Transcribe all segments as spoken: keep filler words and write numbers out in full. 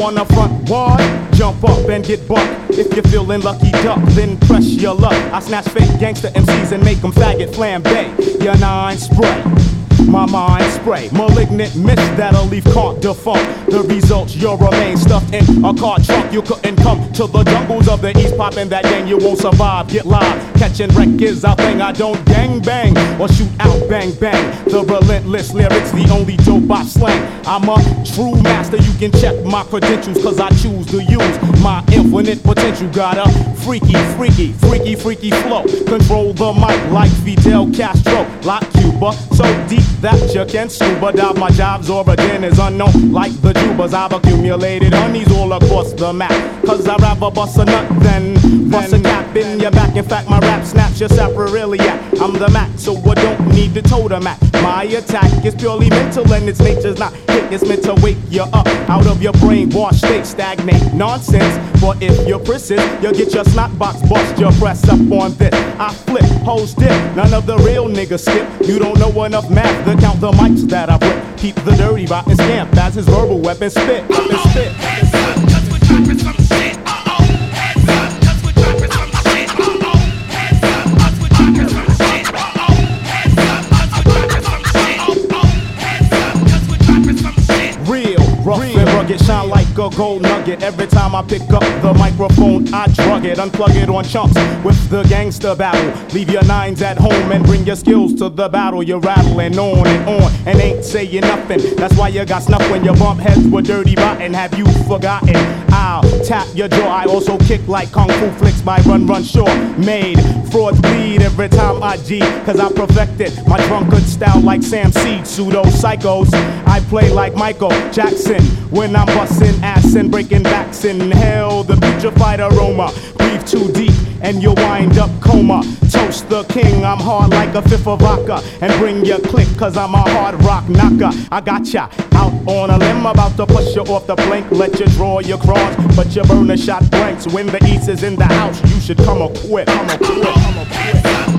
wanna front wide? Jump up and get bucked. If you're feeling lucky duck, then press your luck. I snatch fake gangster M Cs and make them faggot flambe. Your nine spray. My mind spray, malignant mist that'll leave caught defunct. The results, you'll remain stuffed in a car trunk. You couldn't come to the jungles of the east, poppin' that gang, you won't survive. Get live, catching wreck is our thing. I don't gang bang or shoot out bang bang. The relentless lyrics, the only dope I slang. I'm a true master, you can check my credentials, cause I choose to use my infinite potential. Got a freaky, freaky, freaky, freaky flow. Control the mic like Fidel Castro, like Cuba, so deep that you can scuba dive. My job's origin is unknown, like the Jubas. I've accumulated honeys all across the map, cause I'd rather bust a nut than bust a cap in your back. In fact, my rap snaps your sapriliac. I'm the Mac, so I don't need to toe the Mac. My attack is purely mental and its nature's not hit. It's meant to wake you up out of your brainwashed state. Stagnate nonsense, but if you're persist, you'll get your snot box bust. Your press up on this. I flip, hoes dip, none of the real niggas skip. You don't know enough math to count the mics that I whip. Keep the dirty rotten scamp as his verbal weapon spit. Weapon spit. Rough and rugged, shine like a gold nugget. Every time I pick up the microphone, I drug it, unplug it on chunks with the gangster battle. Leave your nines at home and bring your skills to the battle. You're rattling on and on and ain't saying nothing. That's why you got snuff when you bump heads with dirty rotten. Have you forgotten? I'll tap your jaw. I also kick like kung fu flicks by Run Run Shaw. Made frauds bleed every time I G, cause I perfected my drunkard style like Sam Seed. Pseudo psychos, I play like Michael Jackson when I'm busting ass and breaking backs. Inhale the putrefied aroma, breathe too deep and you'll wind up coma. Toast the king, I'm hard like a fifth of vodka, and bring your click cause I'm a hard rock knocker. I got ya out on a limb, about to push you off the plank. Let you draw your cross, but you burn a shot blanks. When the east is in the house, you should come equipped. Come equipped, come equipped.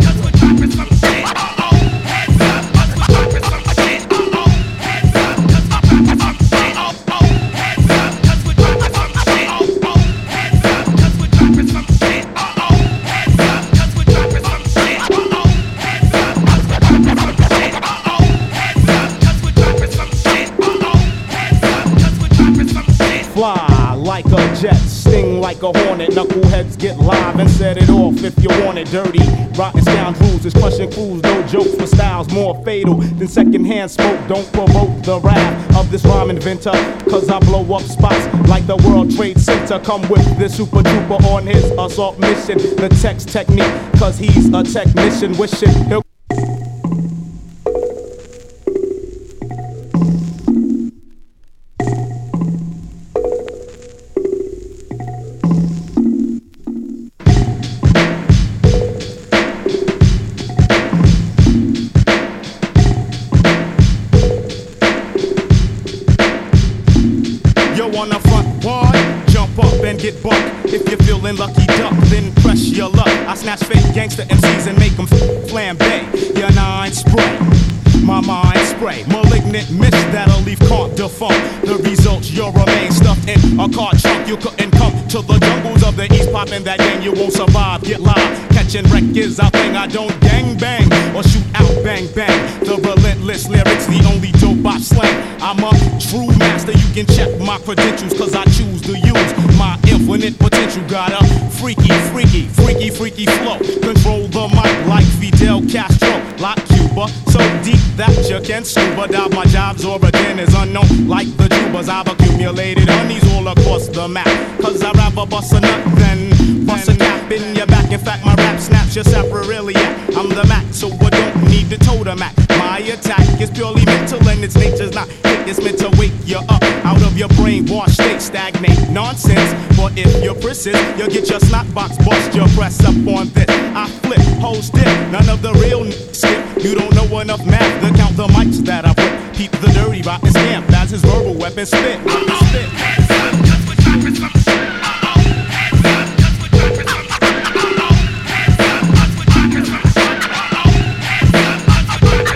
Fly like a jet, sting like a hornet. Knuckleheads get live and set it off if you want it. Dirty, rotten scoundrels is crushing fools. No jokes for styles more fatal than secondhand smoke. Don't provoke the wrath of this rhyme inventor, cause I blow up spots like the World Trade Center. Come with this super trooper on his assault mission. The text technique, cause he's a technician wishing he'll on the front wide, jump up and get bucked. If you're feeling lucky duck, then press your luck. I snatch fake gangster M Cs and make them flambe. Your nine spray, my mind spray, malignant mist that'll leave caught defunct. The results, you'll remain stuffed in a car trunk. You couldn't come to the jungles of the east, poppin' that gang, you won't survive. Get live, catching wreck is our thing. I don't gang bang or shoot out bang bang. The relentless lyrics, the only dope I slang. I'm a true master, you can check my credentials, cause I choose to use my infinite potential. Got a freaky, freaky, freaky, freaky flow. Control the mic like Fidel Castro, like Cuba, so deep that you can scuba dive. My job's origin is unknown, like the Jubas. I've accumulated honeys all across the map, cause I'd rather bust a nut than bust a cap in your back. In fact, my rap snaps your sapriliac. I'm the Mac, so I don't need to toe the Mac. My attack is purely mental and its nature's not hit. It's meant to wake you up out of your brainwashed state. Stagnate nonsense, but if you're persist, you'll get your snot box bust. Your press up on this. I flip, hoes dip, none of the real niggas skip. You don't know enough math to count the mics that I whip. Keep the dirty rotten scamp as his verbal weapon spit. spit.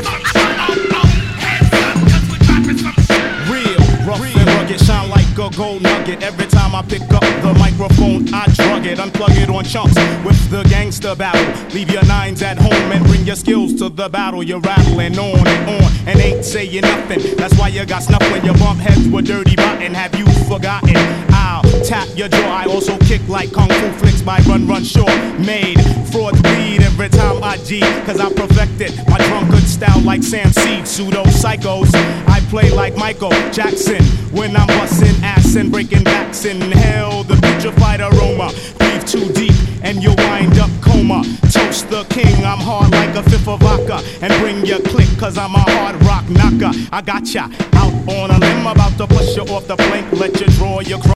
Real, rough and rugged, shine like a gold gold nugget. Every time I pick up the microphone, I drug it, unplug it on chunks with the gangster battle. Leave your nines at home and bring your skills to the battle. You're rattling on and on and ain't saying nothing. That's why you got snuff when you bump heads with Dirty Rotten. Have you forgotten? I'll tap your jaw. I also kick like kung fu flicks by Run Run Shaw. Made frauds bleed every time I G, cause I perfected my drunkard style like Sam Seed. Pseudo psychos, I play like Michael Jackson when I'm busting ass and breaking backs. Inhale the putrefied aroma, breathe too deep and you'll wind up coma. Toast the king, I'm hard like a fifth of vodka, and bring your click cause I'm a hard rock knocker. I got ya out on a limb, about to push you off the plank, let you draw your